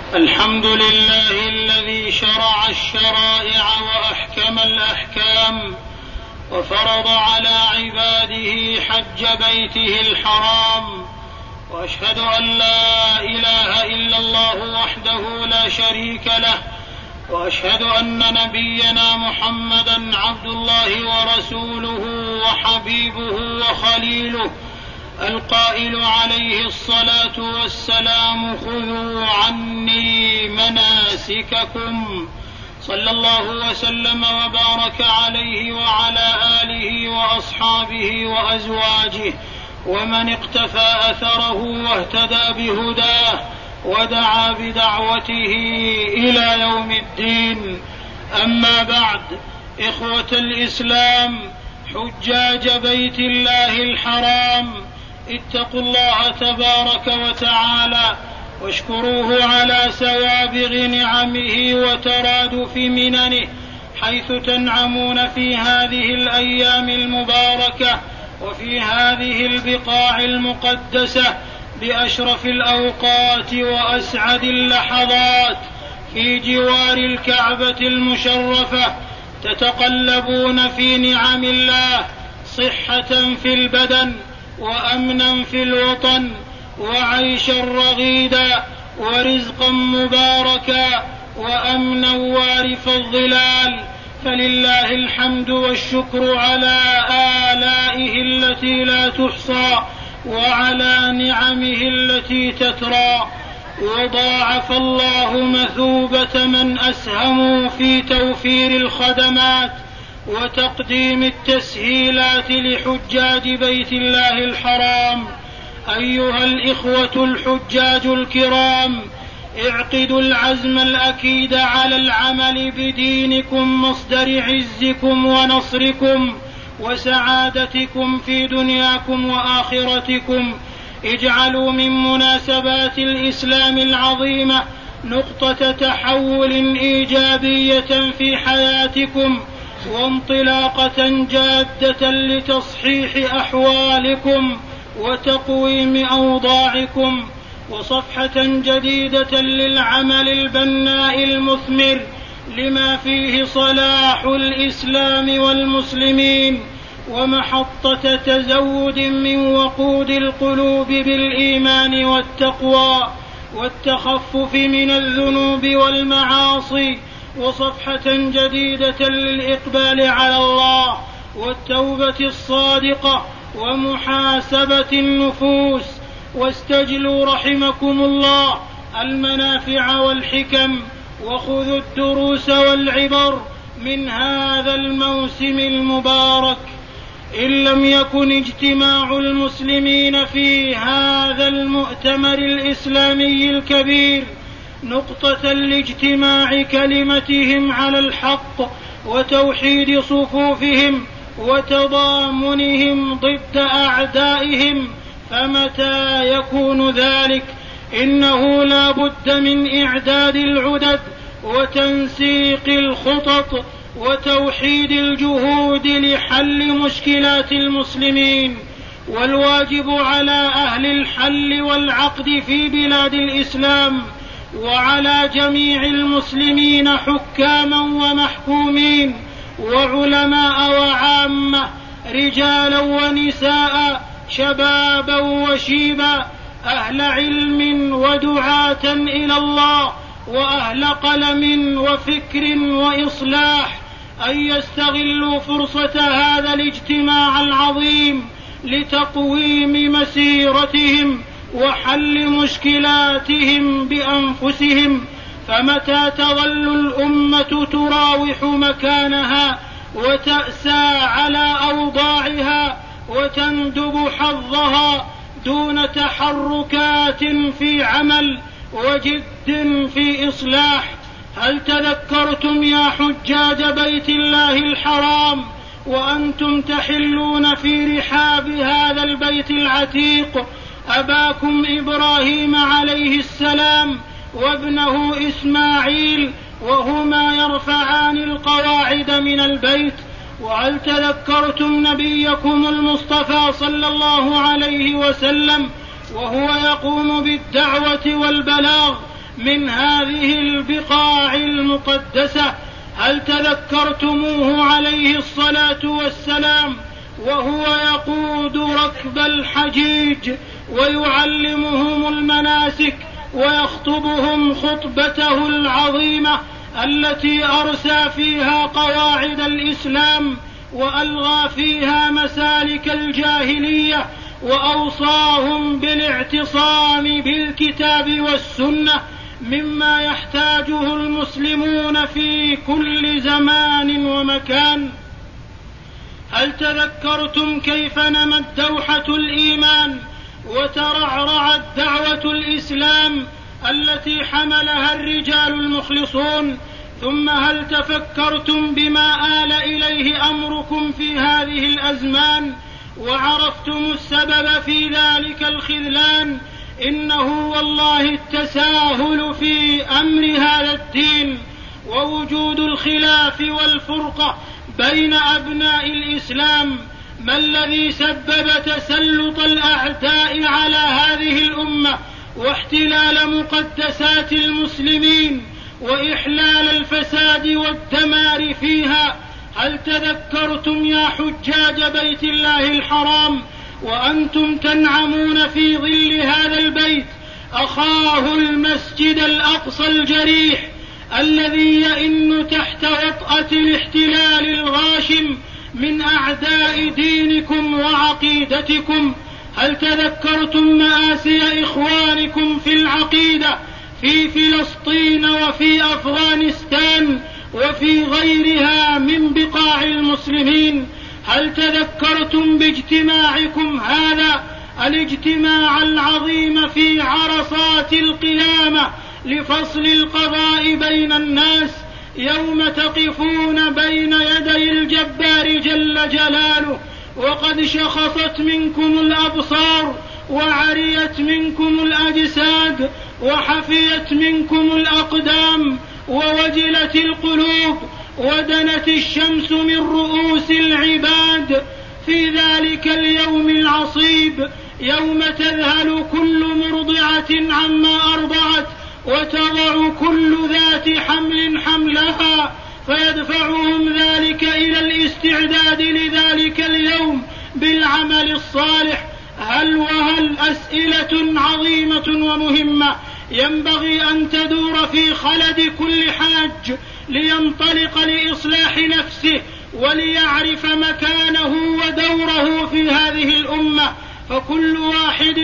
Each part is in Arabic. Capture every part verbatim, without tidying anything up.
الحمد لله الذي شرع الشرائع وأحكم الأحكام وفرض على عباده حج بيته الحرام، وأشهد أن لا إله إلا الله وحده لا شريك له، وأشهد أن نبينا محمدا عبد الله ورسوله وحبيبه وخليله، القائل عليه الصلاة والسلام: خذوا عني مناسككم. صلى الله وسلم وبارك عليه وعلى آله وأصحابه وأزواجه ومن اقتفى أثره واهتدى بهداه ودعا بدعوته إلى يوم الدين. أما بعد، إخوة الإسلام، حجاج بيت الله الحرام، اتقوا الله تبارك وتعالى واشكروه على سوابغ نعمه وترادف مننه، حيث تنعمون في هذه الأيام المباركة وفي هذه البقاع المقدسة بأشرف الأوقات وأسعد اللحظات في جوار الكعبة المشرفة، تتقلبون في نعم الله، صحة في البدن وأمنا في الوطن وعيشا رغيدا ورزقا مباركا وأمنا وارف الظلال، فلله الحمد والشكر على آلائه التي لا تحصى وعلى نعمه التي تترى. وضاعف الله مثوبة من أسهموا في توفير الخدمات وتقديم التسهيلات لحجاج بيت الله الحرام. أيها الإخوة الحجاج الكرام، اعقدوا العزم الأكيد على العمل بدينكم مصدر عزكم ونصركم وسعادتكم في دنياكم وآخرتكم. اجعلوا من مناسبات الإسلام العظيمة نقطة تحول إيجابية في حياتكم وانطلاقة جادة لتصحيح أحوالكم وتقويم أوضاعكم، وصفحة جديدة للعمل البناء المثمر لما فيه صلاح الإسلام والمسلمين، ومحطة تزود من وقود القلوب بالإيمان والتقوى والتخفف من الذنوب والمعاصي، وصفحة جديدة للإقبال على الله والتوبة الصادقة ومحاسبة النفوس. واستجلوا رحمكم الله المنافع والحكم، وخذوا الدروس والعبر من هذا الموسم المبارك. إن لم يكن اجتماع المسلمين في هذا المؤتمر الإسلامي الكبير نقطة لاجتماع كلمتهم على الحق وتوحيد صفوفهم وتضامنهم ضد أعدائهم، فمتى يكون ذلك؟ إنه لا بد من إعداد العدد وتنسيق الخطط وتوحيد الجهود لحل مشكلات المسلمين. والواجب على أهل الحل والعقد في بلاد الإسلام وعلى جميع المسلمين حكاما ومحكومين وعلماء وعامة، رجالا ونساء، شبابا وشيبا، أهل علم ودعاة إلى الله وأهل قلم وفكر وإصلاح، أن يستغلوا فرصة هذا الاجتماع العظيم لتقويم مسيرتهم وحل مشكلاتهم بأنفسهم. فمتى تظل الأمة تراوح مكانها وتأسى على أوضاعها وتندب حظها دون تحركات في عمل وجد في إصلاح؟ هل تذكرتم يا حجاج بيت الله الحرام وأنتم تحلون في رحاب هذا البيت العتيق أباكم إبراهيم عليه السلام وابنه إسماعيل وهما يرفعان القواعد من البيت؟ وهل تذكرتم نبيكم المصطفى صلى الله عليه وسلم وهو يقوم بالدعوة والبلاغ من هذه البقاع المقدسة. هل تذكرتموه عليه الصلاة والسلام وهو يقود ركب الحجيج ويعلمهم المناسك ويخطبهم خطبته العظيمة التي أرسى فيها قواعد الإسلام وألغى فيها مسالك الجاهلية وأوصاهم بالاعتصام بالكتاب والسنة مما يحتاجه المسلمون في كل زمان ومكان؟ هل تذكرتم كيف نمت دوحة الإيمان وترعرعت دعوة الإسلام التي حملها الرجال المخلصون؟ ثم هل تفكرتم بما آل إليه أمركم في هذه الأزمان وعرفتم السبب في ذلك الخذلان؟ إنه والله التساهل في أمر هذا الدين ووجود الخلاف والفرقة بين أبناء الإسلام ما الذي سبب تسلط الأعداء على هذه الأمة واحتلال مقدسات المسلمين وإحلال الفساد والدمار فيها؟ هل تذكرتم يا حجاج بيت الله الحرام وأنتم تنعمون في ظل هذا البيت أخاه المسجد الأقصى الجريح الذي يئن تحت وطأة الاحتلال الغاشم من أعداء دينكم وعقيدتكم؟ هل تذكرتم مآسي إخوانكم في العقيدة في فلسطين وفي أفغانستان وفي غيرها من بقاع المسلمين؟ هل تذكرتم باجتماعكم هذا الاجتماع العظيم في عرصات القيامة لفصل القضاء بين الناس يوم تقفون بين يدي الجبار جل جلاله وقد شخصت منكم الأبصار وعريت منكم الأجساد وحفيت منكم الأقدام ووجلت القلوب ودنت الشمس من رؤوس العباد في ذلك اليوم العصيب يوم تذهل كل مرضعة عما أرضعت وتضع كل ذات حمل حملها فيدفعهم ذلك إلى الاستعداد لذلك اليوم بالعمل الصالح. هل وهل أسئلة عظيمة ومهمة ينبغي أن تدور في خلد كل حاج لينطلق لإصلاح نفسه وليعرف مكانه ودوره في هذه الأمة. فكل واحد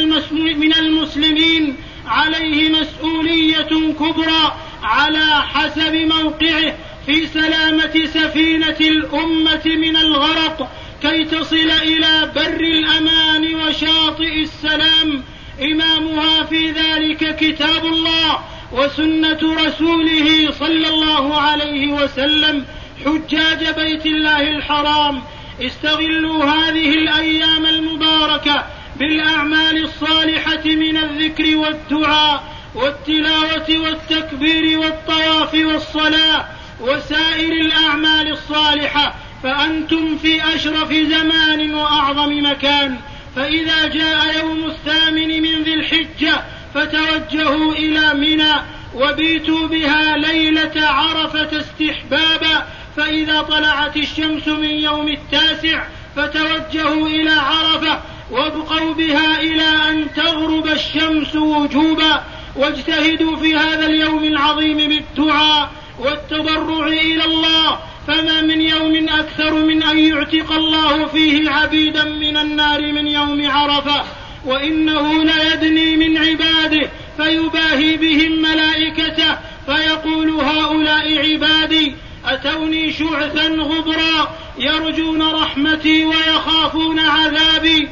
من المسلمين عليه مسؤولية كبرى على حسب موقعه في سلامة سفينة الأمة من الغرق كي تصل إلى بر الأمان وشاطئ السلام. إمامها في ذلك كتاب الله وسنة رسوله صلى الله عليه وسلم. حجاج بيت الله الحرام، استغلوا هذه الأيام المباركة بالأعمال الصالحة من الذكر والدعاء والتلاوة والتكبير والطواف والصلاة وسائر الأعمال الصالحة، فأنتم في أشرف زمان وأعظم مكان. فإذا جاء يوم الثامن من ذي الحجة فتوجهوا إلى منى وبيتوا بها ليلة عرفة استحبابا، فإذا طلعت الشمس من يوم التاسع فتوجهوا إلى عرفة وابقوا بها إلى أن تغرب الشمس وجوبا. واجتهدوا في هذا اليوم العظيم بالدعاء والتضرع إلى الله، فما من يوم أكثر من أن يعتق الله فيه عبيدا من النار من يوم عرفة، وإنه ليدني من عباده فيباهي بهم ملائكته فيقول هؤلاء عبادي أتوني شعثا غبرا يرجون رحمتي ويخافون عذابي،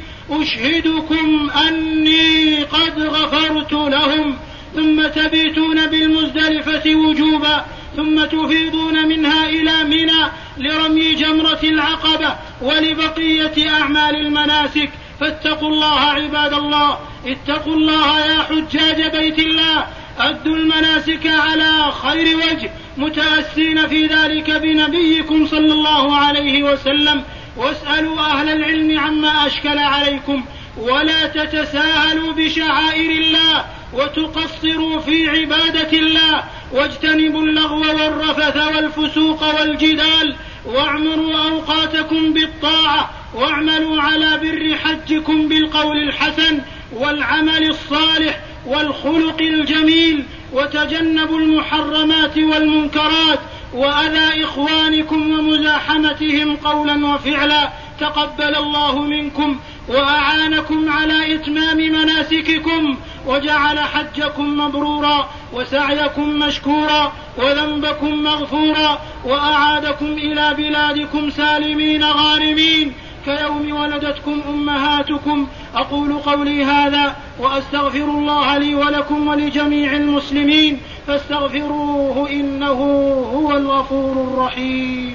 أشهدكم أني قد غفرت لهم. ثم تبيتون بالمزدلفة وجوبا، ثم تفيضون منها إلى منى لرمي جمرة العقبة ولبقية أعمال المناسك. فاتقوا الله عباد الله، اتقوا الله يا حجاج بيت الله، أدوا المناسك على خير وجه متأسين في ذلك بنبيكم صلى الله عليه وسلم، واسألوا أهل العلم عما أشكل عليكم، ولا تتساهلوا بشعائر الله وتقصروا في عبادة الله، واجتنبوا اللغو والرفث والفسوق والجدال، واعمروا أوقاتكم بالطاعة، واعملوا على بر حجكم بالقول الحسن والعمل الصالح والخلق الجميل، وتجنبوا المحرمات والمنكرات وأذى إخوانكم ومزاحمتهم قولا وفعلا. تقبل الله منكم وأعانكم على إتمام مناسككم، وجعل حجكم مبرورا وسعيكم مشكورا وذنبكم مغفورا، وأعادكم إلى بلادكم سالمين غانمين كيوم ولدتكم أمهاتكم. أقول قولي هذا وأستغفر الله لي ولكم ولجميع المسلمين، فاستغفروه إنه هو الغفور الرحيم.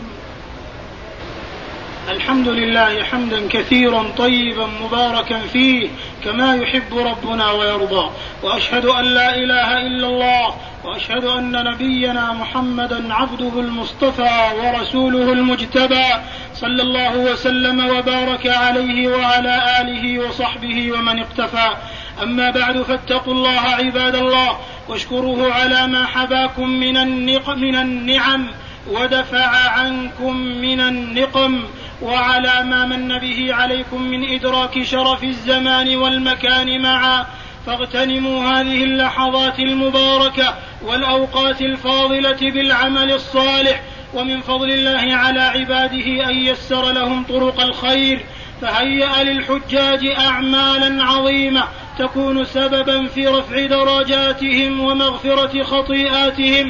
الحمد لله حمدا كثيرا طيبا مباركا فيه كما يحب ربنا ويرضى، وأشهد أن لا إله إلا الله، وأشهد أن نبينا محمدا عبده المصطفى ورسوله المجتبى، صلى الله وسلم وبارك عليه وعلى آله وصحبه ومن اقتفى. أما بعد، فاتقوا الله عباد الله، واشكروه على ما حباكم من النعم ودفع عنكم من النقم، وعلى ما من به عليكم من إدراك شرف الزمان والمكان معا. فاغتنموا هذه اللحظات المباركة والأوقات الفاضلة بالعمل الصالح، ومن فضل الله على عباده أن يسر لهم طرق الخير، فهيأ للحجاج أعمالا عظيمة تكون سببا في رفع درجاتهم ومغفرة خطيئاتهم،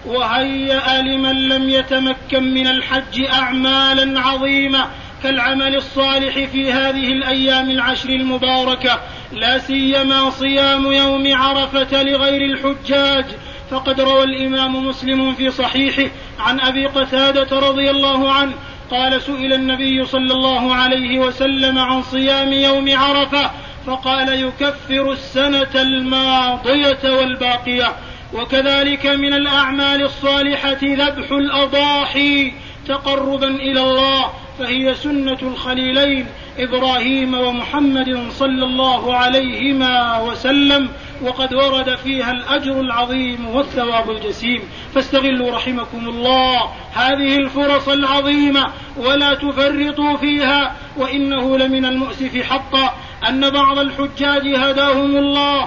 وهيأ لمن لم يتمكن من الحج أعمالا عظيمة كالعمل الصالح في هذه الأيام العشر المباركة، لا سيما صيام يوم عرفة لغير الحجاج. فقد روى الإمام مسلم في صحيحه عن أبي قتادة رضي الله عنه قال: سئل النبي صلى الله عليه وسلم عن صيام يوم عرفة فقال: يكفر السنة الماضية والباقية. وكذلك من الأعمال الصالحة ذبح الأضاحي تقربا إلى الله، فهي سنة الخليلين إبراهيم ومحمد صلى الله عليهما وسلم، وقد ورد فيها الأجر العظيم والثواب الجسيم. فاستغلوا رحمكم الله هذه الفرص العظيمة ولا تفرطوا فيها. وإنه لمن المؤسف حقا أن بعض الحجاج هداهم الله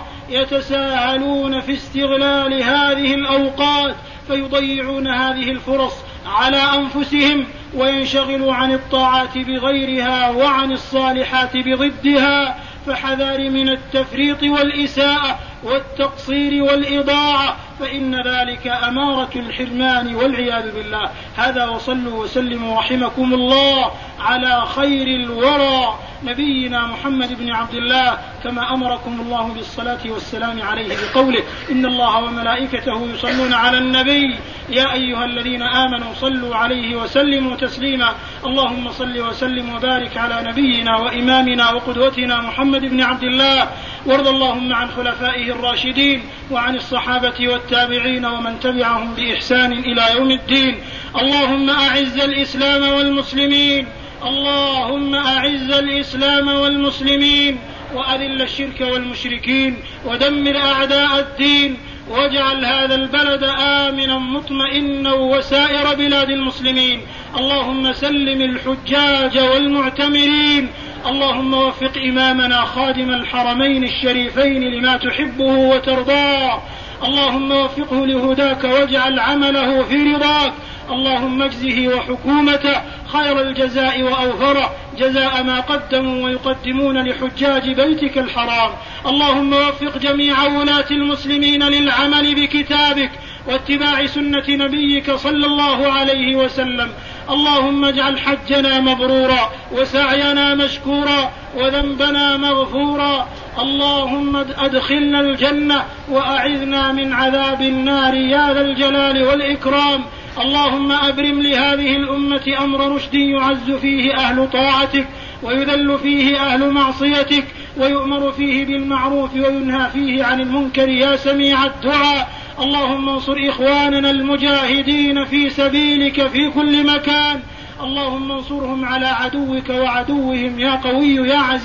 يتساهلون في استغلال هذه الأوقات، فيضيعون هذه الفرص على أنفسهم وينشغلوا عن الطاعات بغيرها وعن الصالحات بضدها. فحذار من التفريط والإساءة والتقصير والإضاعة، فإن ذلك أمارة الحرمان والعياذ بالله. هذا، وصلوا وسلموا رحمكم الله على خير الورى نبينا محمد بن عبد الله، كما أمركم الله بالصلاة والسلام عليه بقوله: إن الله وملائكته يصلون على النبي يا أيها الذين آمنوا صلوا عليه وسلموا تسليما. اللهم صل وسلم وبارك على نبينا وإمامنا وقدوتنا محمد بن عبد الله، وارض اللهم عن خلفائه الراشدين وعن الصحابة والتابعين ومن تبعهم بإحسان إلى يوم الدين. اللهم أعز الإسلام والمسلمين، اللهم أعز الإسلام والمسلمين، وأذل الشرك والمشركين، ودمر أعداء الدين، واجعل هذا البلد آمنا مطمئنا وسائر بلاد المسلمين. اللهم سلم الحجاج والمعتمرين. اللهم وفق إمامنا خادم الحرمين الشريفين لما تحبه وترضاه. اللهم وفقه لهداك واجعل عمله في رضاك. اللهم اجزه وحكومته خير الجزاء وأوفره جزاء ما قدموا ويقدمون لحجاج بيتك الحرام. اللهم وفق جميع ولاة المسلمين للعمل بكتابك واتباع سنة نبيك صلى الله عليه وسلم. اللهم اجعل حجنا مبرورا وسعينا مشكورا وذنبنا مغفورا. اللهم أدخلنا الجنة وأعذنا من عذاب النار يا ذا الجلال والإكرام. اللهم أبرم لهذه الأمة أمر رشد يعز فيه أهل طاعتك ويذل فيه أهل معصيتك، ويؤمر فيه بالمعروف وينهى فيه عن المنكر يا سميع الدعاء. اللهم انصر إخواننا المجاهدين في سبيلك في كل مكان. اللهم انصرهم على عدوك وعدوهم يا قوي يا عزيز.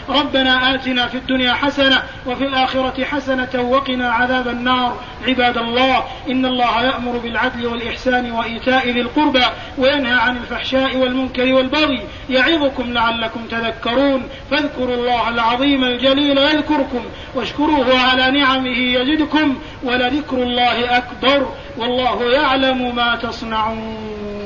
ربنا آتنا في الدنيا حسنة وفي الآخرة حسنة وقنا عذاب النار. عباد الله، إن الله يأمر بالعدل والإحسان وإيتاء ذي القربى وينهى عن الفحشاء والمنكر والبغي يعظكم لعلكم تذكرون. فاذكروا الله العظيم الجليل يذكركم واشكروه على نعمه يزدكم ولذكر الله أكبر والله يعلم ما تصنعون.